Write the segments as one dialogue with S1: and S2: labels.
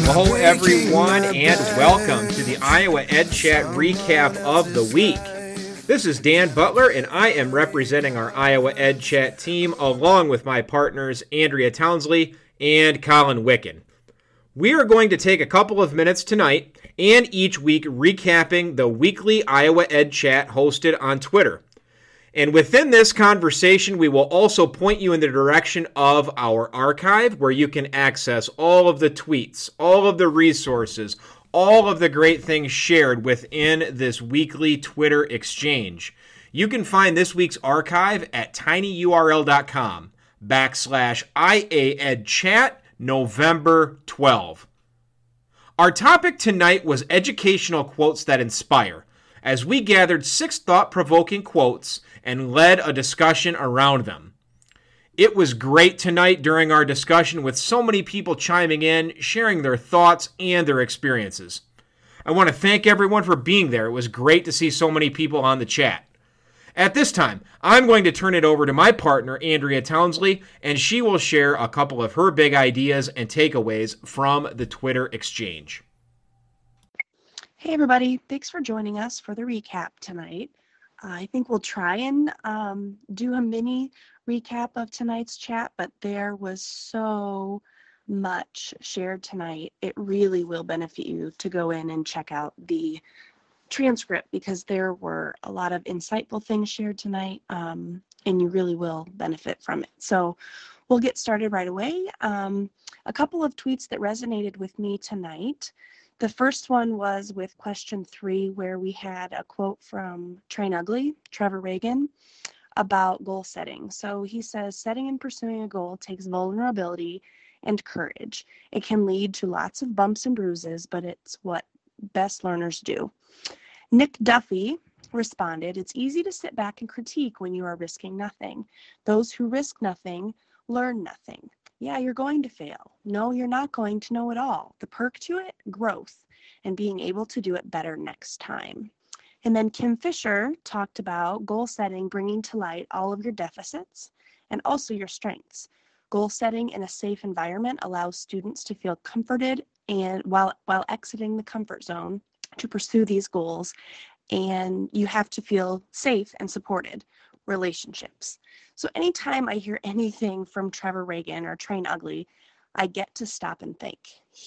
S1: Hello, everyone, and welcome to the Iowa Ed Chat recap of the week. This is Dan Butler, and I am representing our Iowa Ed Chat team along with my partners Andrea Townsley and Colin Wicken. We are going to take a couple of minutes tonight and each week recapping the weekly Iowa Ed Chat hosted on Twitter. And within this conversation, we will also point you in the direction of our archive where you can access all of the tweets, all of the resources, all of the great things shared within this weekly Twitter exchange. You can find this week's archive at tinyurl.com/IAEdChat November 12. Our topic tonight was educational quotes that inspire, as we gathered 6 thought-provoking quotes and led a discussion around them. It was great tonight during our discussion with so many people chiming in, sharing their thoughts and their experiences. I want to thank everyone for being there. It was great to see so many people on the chat. At this time, I'm going to turn it over to my partner, Andrea Townsley, and she will share a couple of her big ideas and takeaways from the Twitter exchange.
S2: Hey everybody, thanks for joining us for the recap tonight. I think we'll try and do a mini recap of tonight's chat, but there was so much shared tonight. It really will benefit you to go in and check out the transcript because there were a lot of insightful things shared tonight, and you really will benefit from it. So we'll get started right away. A couple of tweets that resonated with me tonight. The first one was with question 3, where we had a quote from Train Ugly, Trevor Reagan, about goal setting. So he says, setting and pursuing a goal takes vulnerability and courage. It can lead to lots of bumps and bruises, but it's what best learners do. Nick Duffy responded, it's easy to sit back and critique when you are risking nothing. Those who risk nothing learn nothing. Yeah, you're going to fail. No, you're not going to know it all. The perk to it, growth, and being able to do it better next time. And then Kim Fisher talked about goal setting, bringing to light all of your deficits and also your strengths. Goal setting in a safe environment allows students to feel comforted and while exiting the comfort zone to pursue these goals. And you have to feel safe and supported. Relationships. So anytime I hear anything from Trevor Reagan or Train Ugly, I get to stop and think.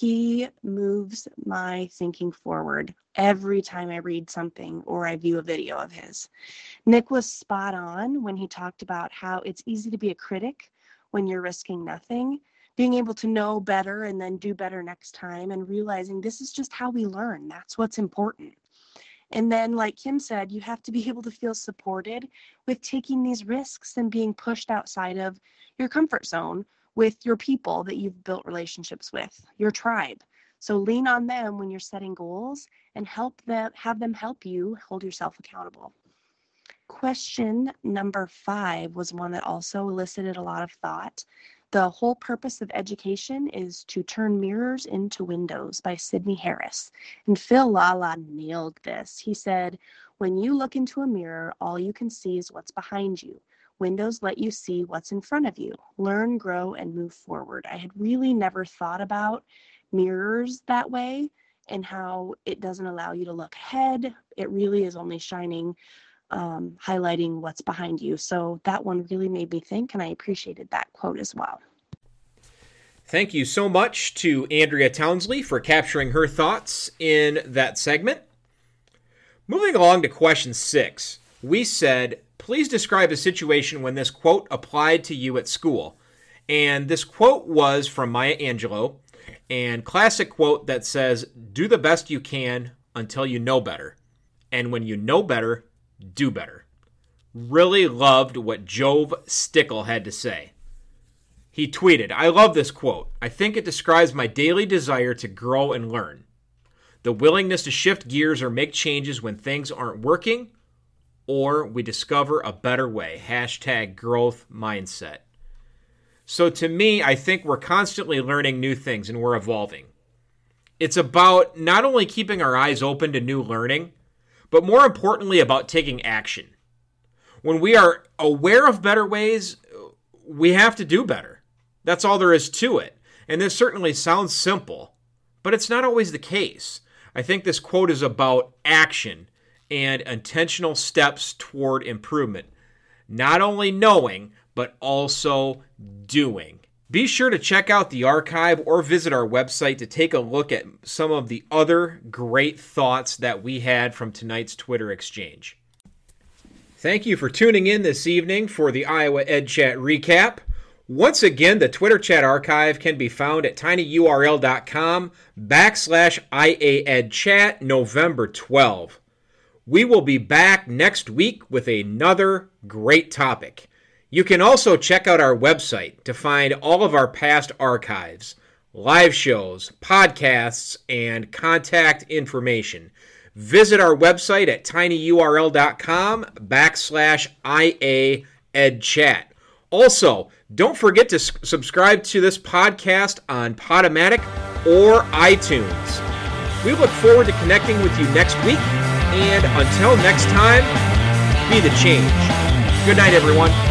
S2: He moves my thinking forward every time I read something or I view a video of his. Nick was spot on when he talked about how it's easy to be a critic when you're risking nothing, being able to know better and then do better next time and realizing this is just how we learn. That's what's important. And then, like Kim said, you have to be able to feel supported with taking these risks and being pushed outside of your comfort zone with your people that you've built relationships with, your tribe. So lean on them when you're setting goals and have them help you hold yourself accountable. Question number 5 was one that also elicited a lot of thought. The whole purpose of education is to turn mirrors into windows by Sidney Harris. And Phil Lala nailed this. He said, when you look into a mirror, all you can see is what's behind you. Windows let you see what's in front of you. Learn, grow, and move forward. I had really never thought about mirrors that way and how it doesn't allow you to look ahead. It really is only shining, highlighting what's behind you. So that one really made me think, and I appreciated that quote as well.
S1: Thank you so much to Andrea Townsley for capturing her thoughts in that segment. Moving along to question 6, we said, please describe a situation when this quote applied to you at school. And this quote was from Maya Angelou, and classic quote that says, do the best you can until you know better. And when you know better, do better. Really loved what Jove Stickle had to say. He tweeted, I love this quote. I think it describes my daily desire to grow and learn. The willingness to shift gears or make changes when things aren't working, or we discover a better way. # growth mindset. So to me, I think we're constantly learning new things and we're evolving. It's about not only keeping our eyes open to new learning, but more importantly about taking action. When we are aware of better ways, we have to do better. That's all there is to it. And this certainly sounds simple, but it's not always the case. I think this quote is about action and intentional steps toward improvement. Not only knowing, but also doing. Be sure to check out the archive or visit our website to take a look at some of the other great thoughts that we had from tonight's Twitter exchange. Thank you for tuning in this evening for the Iowa Ed Chat recap. Once again, the Twitter chat archive can be found at tinyurl.com/IAEdChat November 12. We will be back next week with another great topic. You can also check out our website to find all of our past archives, live shows, podcasts, and contact information. Visit our website at tinyurl.com/IAEdChat. Also, don't forget to subscribe to this podcast on Podomatic or iTunes. We look forward to connecting with you next week, and until next time, be the change. Good night, everyone.